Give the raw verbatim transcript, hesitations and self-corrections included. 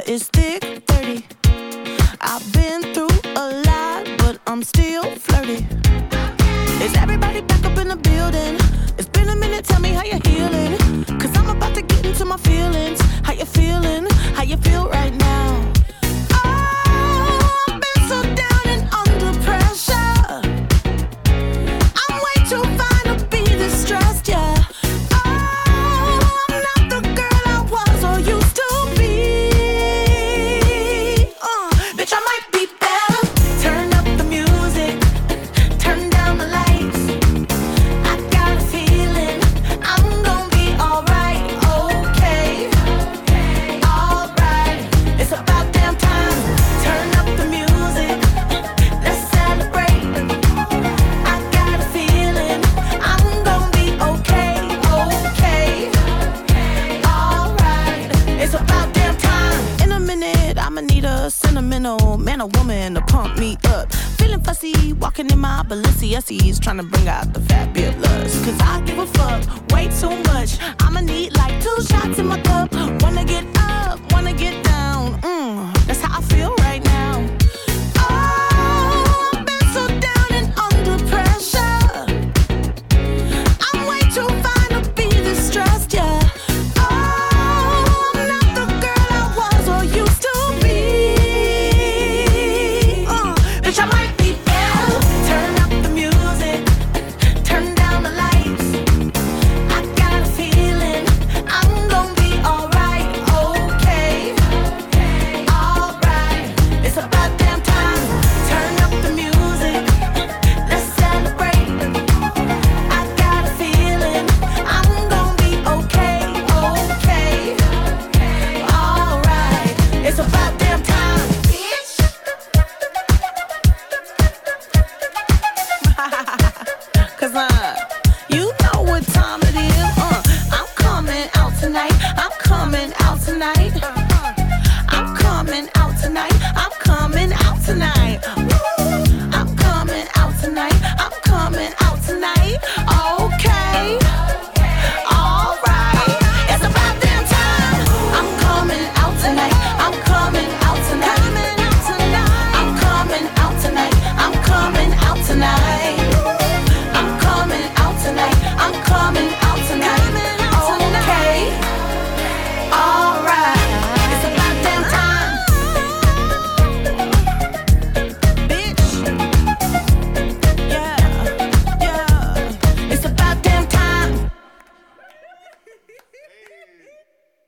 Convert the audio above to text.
is thick, thirty. I've been through a lot, but I'm still flirty. Is everybody back up in the building? It's been a minute, tell me how you're healing. Cause I'm about to get into my feelings. How you feeling? How you feel right now? Oh, I've been so down and under pressure. I'm way too fine to be distressed, yeah. Sentimental man or woman to pump me up. Feeling fussy, walking in my Balenciennes, trying to bring out the fabulous. Cause I give a fuck way too much. I'ma need like two shots in my cup. Wanna get up, wanna get down. Mm, that's how I feel